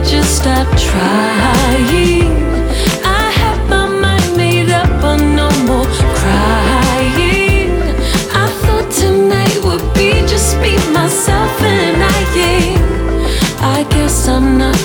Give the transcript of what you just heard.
just stop trying. I had my mind made up on no more crying. I thought tonight would be just me, myself, and I, yeah. I guess I'm not